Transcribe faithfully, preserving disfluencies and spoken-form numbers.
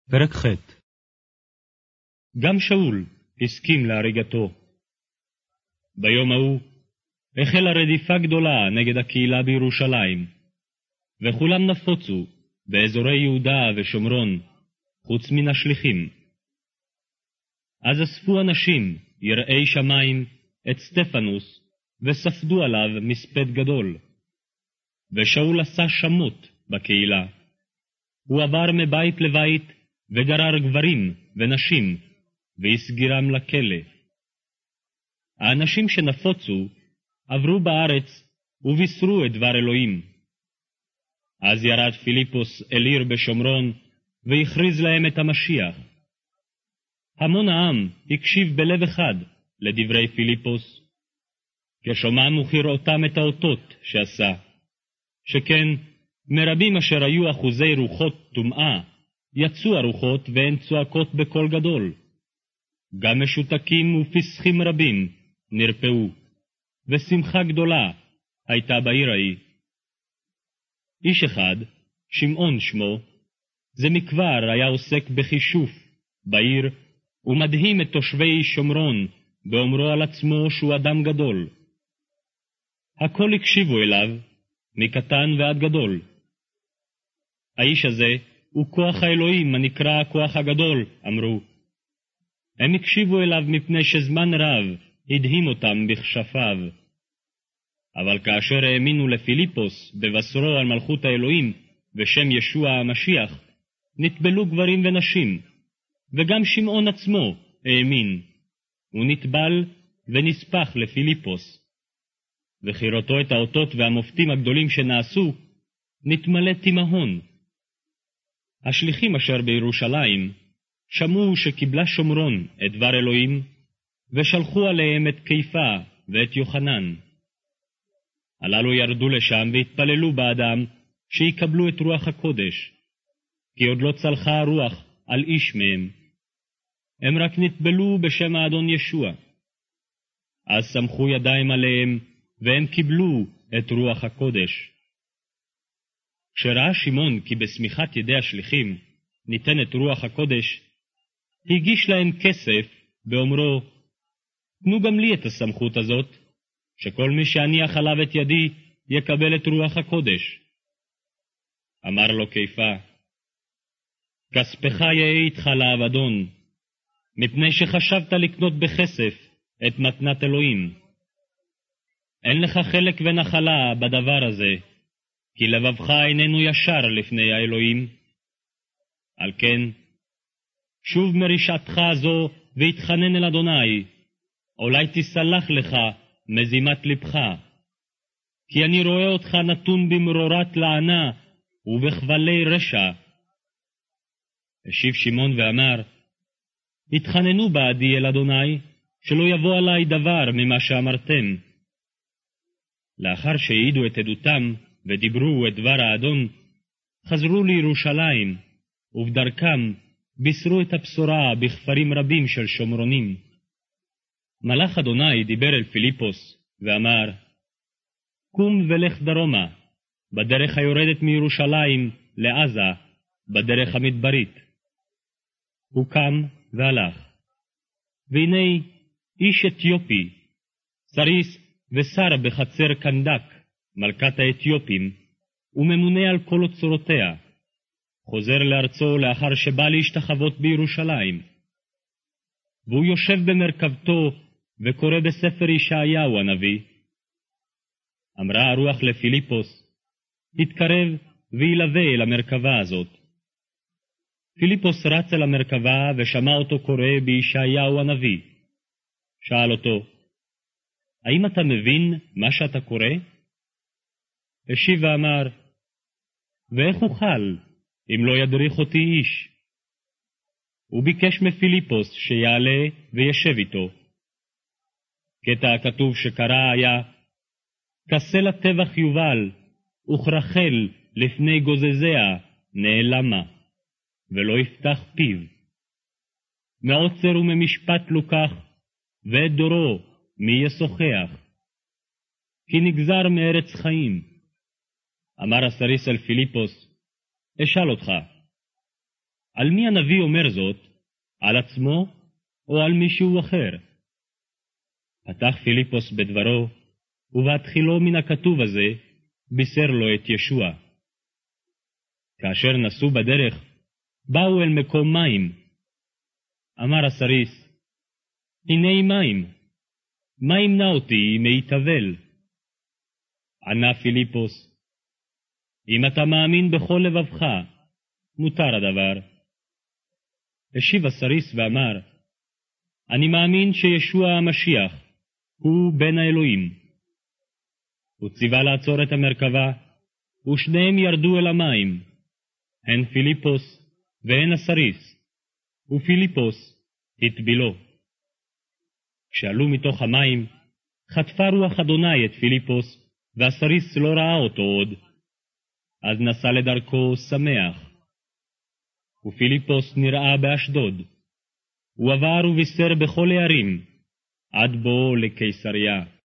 פרק ח'. גם שאול הסכים להריגתו. ביום ההוא החלה רדיפה גדולה נגד הקהילה בירושלים, וכולם נפוצו באזורי יהודה ושומרון, חוץ מן השליחים. אז אספו אנשים יראי שמיים את סטפנוס, וספדו עליו מספד גדול. ושאול עשה שמות בקהילה. הוא עבר מבית לבית, וגרר גברים ונשים, והסגירם לכלא. האנשים שנפוצו עברו בארץ ובישרו את דבר אלוהים. אז ירד פיליפוס אל עיר בשומרון, והכריז להם את המשיח. המון העם הקשיב בלב אחד לדברי פיליפוס, כשומעם וכראותם את האותות שעשה, שכן מרבים אשר היו אחוזי רוחות טומאה, יצאו הרוחות והן צועקות בקול גדול. גם משותקים ופסחים רבים נרפאו, ושמחה גדולה הייתה בעיר ההיא. איש אחד, שמעון שמו, זה מכבר היה עוסק בחישוף בעיר, ומדהים את תושבי שומרון, באומרו על עצמו שהוא אדם גדול. הכל הקשיבו אליו, מקטן ועד גדול. האיש הזה הוא כוח האלוהים הנקרא הכוח הגדול, אמרו. הם הקשיבו אליו מפני שזמן רב הדהים אותם בכשפיו. אבל כאשר האמינו לפיליפוס בבשרו על מלכות האלוהים ושם ישוע המשיח, נטבלו גברים ונשים, וגם שמעון עצמו האמין. הוא נטבל ונספח לפיליפוס. וכראותו את האותות והמופתים הגדולים שנעשו, נתמלא תימהון. השליחים אשר בירושלים שמעו שקיבלה שומרון את דבר אלוהים, ושלחו עליהם את קיפה ואת יוחנן. הללו ירדו לשם והתפללו באדם שיקבלו את רוח הקודש, כי עוד לא צלחה הרוח על איש מהם. הם רק נטבלו בשם האדון ישוע. אז סמכו ידיים עליהם, והם קיבלו את רוח הקודש. כשראה שמעון כי בסמיכת ידי השליחים ניתנת רוח הקודש, הגיש להם כסף באומרו, תנו גם לי את הסמכות הזאת, שכל מי שהניח עליו את ידי יקבל את רוח הקודש. אמר לו קיפה, כספך יהיה איתך לאבדון, מפני שחשבת לקנות בכסף את מתנת אלוהים. אין לך חלק ונחלה בדבר הזה, כי לבבך איננו ישר לפני האלוהים. על כן, שוב מרשעתך זו והתחנן אל אדוני, אולי תסלח לך מזימת לבך, כי אני רואה אותך נתון במרורת לענה ובכבלי רשע. השיב שמעון ואמר, התחננו בעדי אל אדוני, שלא יבוא עלי דבר ממה שאמרתם. לאחר שהעידו את עדותם ודיברו את דבר האדון, חזרו לירושלים, ובדרכם בישרו את הבשורה בכפרים רבים של שומרונים. מלאך אדוני דיבר אל פיליפוס ואמר, קום ולך דרומה, בדרך היורדת מירושלים לעזה, בדרך המדברית. הוא קם והלך. והנה איש אתיופי, סריס ושר בחצר קנדק, מלכת האתיופים, וממונה על כל אוצרותיה, חוזר לארצו לאחר שבא להשתחוות בירושלים. והוא יושב במרכבתו וקורא בספר ישעיהו הנביא. אמרה הרוח לפיליפוס, התקרב וילווה אל המרכבה הזאת. פיליפוס רץ אל המרכבה ושמע אותו קורא בישעיהו הנביא. שאל אותו, האם אתה מבין מה שאתה קורא? השיב ואמר, ואיך אוכל אם לא ידריך אותי איש? הוא ביקש מפיליפוס שיעלה וישב איתו. קטע הכתוב שקרא היה, כסלע טבח יובל, וכרחל לפני גוזזיה נעלמה, ולא יפתח פיו. מעוצר וממשפט לוקח, ואת דורו מי ישוחח? כי נגזר מארץ חיים. אמר הסריס אל פיליפוס, אשאל אותך, על מי הנביא אומר זאת? על עצמו או על מישהו אחר? פתח פיליפוס בדברו, ובהתחילו מן הכתוב הזה, בישר לו את ישוע. כאשר נסעו בדרך, באו אל מקום מים. אמר הסריס, הנה מים, מה ימנע אותי מהתאבל? ענה פיליפוס, אם אתה מאמין בכל לבבך, מותר הדבר. השיב הסריס ואמר, אני מאמין שישוע המשיח הוא בן האלוהים. הוא ציווה לעצור את המרכבה, ושניהם ירדו אל המים, הן פיליפוס והן הסריס, ופיליפוס הטבילו. כשעלו מתוך המים, חטפה רוח אדוני את פיליפוס, והסריס לא ראה אותו עוד. אז נסע לדרכו שמח. ופיליפוס נראה באשדוד. הוא עבר ובישר בכל הערים, עד בוא לקיסריה.